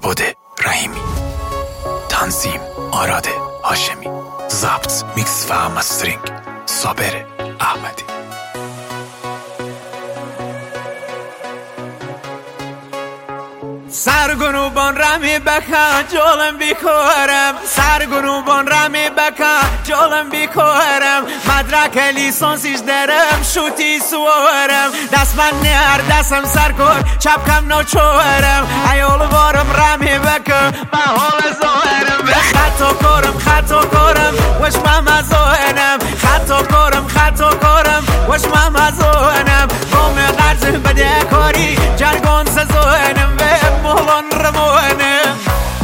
کیبورد رحیمی، تنظیم آراد هاشمی، ضبط میکس و مسترینگ صابر احمدی. سرگروبان رمی بکن جولم بیکارم، سرگروبان رمی بکن جولم بیکارم، مدرک لیسانسیش درم شوتی سوارم، دست من نهر دستم سر کن چپ کم نوچورم، ایال وارم رمی بکن به حال زارم، خطا کارم وش من مزاینم، خطا کارم وش من مزاینم، قوم قرض بده کاری جرگان سزاینم مولان رموانم.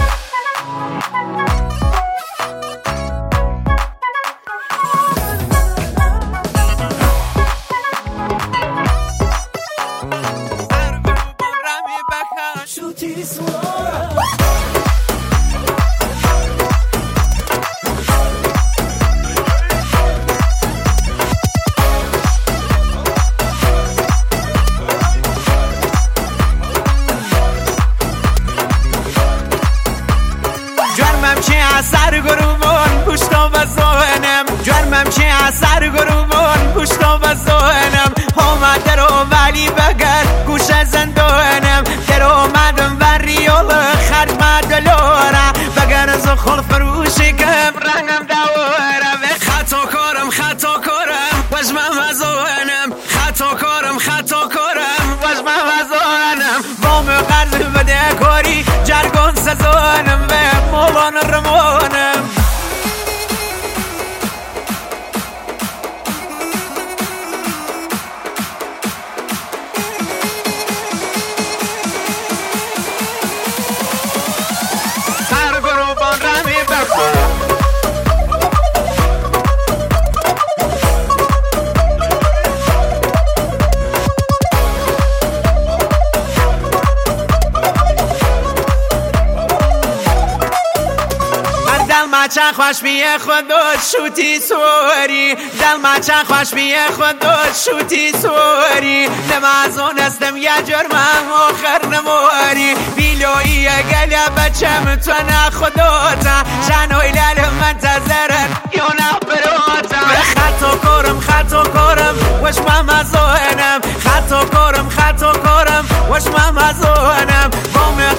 سرگروبان پشتا بزانم، جرمم چی سرگروبان پشتا بزانم، آمد در ولی بگر گوش زندانم، در آمدم بر ریال خرج مدلارم، بگر از خل فروشی کم رنگم دوارم، خطا کارم وش من مزانم، خطا کارم وش من مزانم، وام قرض بده کاری جرگان سزانم و مولان رمانم. سرگروبان رمی بکن چند خوش میه خودت شوتی سواری، دل ما چند خوش میه خودت شوتی سواری، نمازون استم یه جرمم آخر نمواری، بیلویی گلیه بچم تو نه خداتا، شنوی لال منتظرن یا نه براتا، خطا کارم وش من مزاینم، خطا کارم وش من مزاینم،